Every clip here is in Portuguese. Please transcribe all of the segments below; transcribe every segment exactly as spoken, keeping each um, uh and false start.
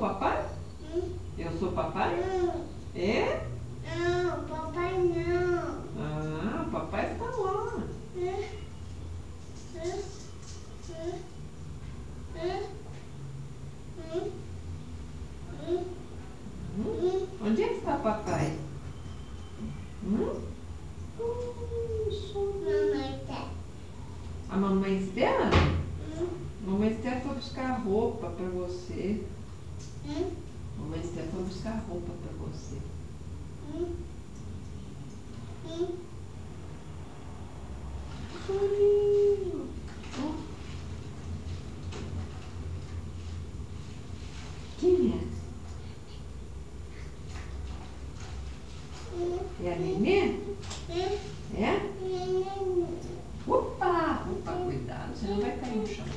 papai? Hum? Eu sou papai? Não. É? Não, papai não. Ah, papai está lá. Hum? Hum? Hum? Hum? Hum? Hum? Hum? Onde é que está papai? Hum? Hum, Mamãe tá. A mamãe Estela? Hum? Mamãe Estela foi buscar roupa para você. Hum? Mamãe Estela foi buscar roupa para você. Hum? Hum? Soninho. Hum? Quem é? Hum? É a Nenê? Hum? É? Hum? Opa! Opa, cuidado, você não vai cair no chão.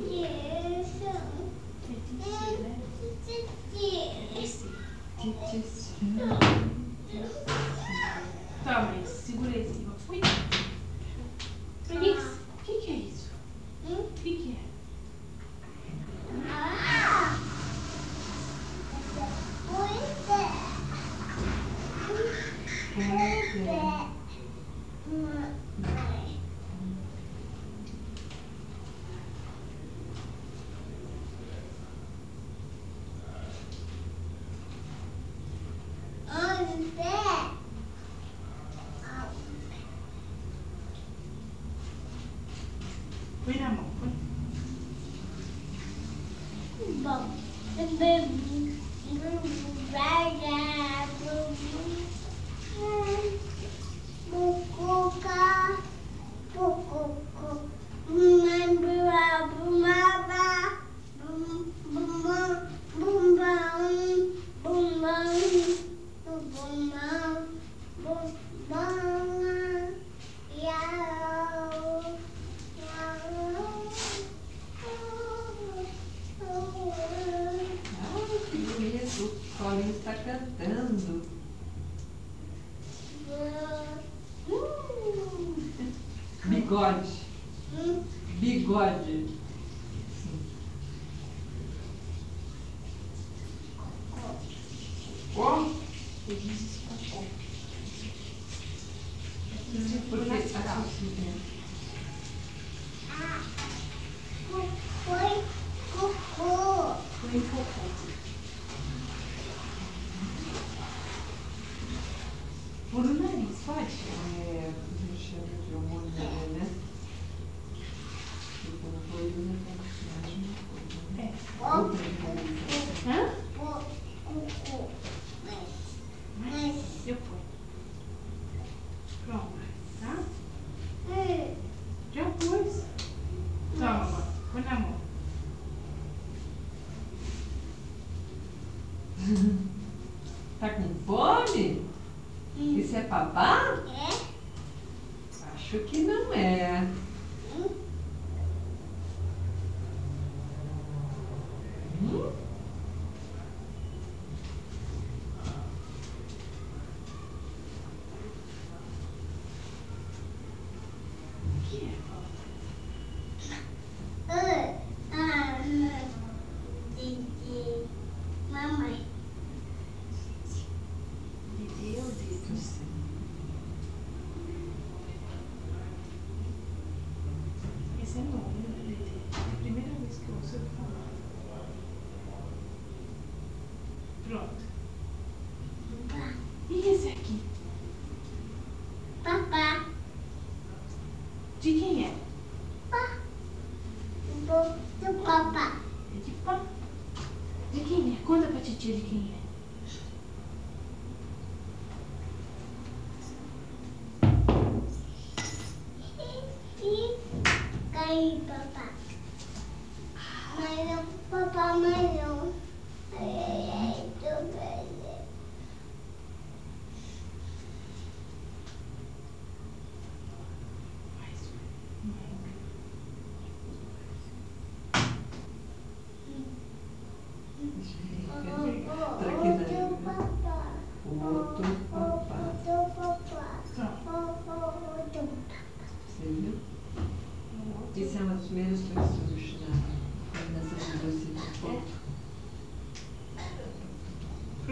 Toma isso, segura esse. Ui. Felix, o que, que é isso? O que, que é? Põe na mão, põe. Bom, Ah, que bonito. O Paulinho está cantando. Hum. Bigode. Bigode. Ó. Porque assim, Foi cocô. Põe cocô. Por o nariz, pode? é, a gente chama de hormônio, né? Tipo, uma coisa, né? É. Outra coisa. Hã? Cocô. Mas eu ponho. Pronto, tá? Já pus. Toma agora, põe na mão. Tá com fome? Isso é babá? É? Acho que não é. Hum? Hum? O que é? Ah, ah, Didi. Mamãe. Meu Deus do céu. Esse é novo, né, Dede? É a primeira vez que eu ouço ele falar. Pronto. E esse aqui? Papá. De quem é? Pá. Do, do papá. É de pá. De quem é? Conta pra titia de quem é. E caiu, papá. Mas não, papá, mas não. Ai, ai, ai, tô velha.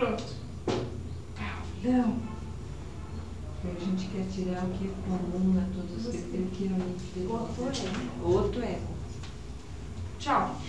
Pronto. Paulão. A gente quer tirar o que é comum a todos, que é o que realmente Outro ego. Outro ego. Tchau.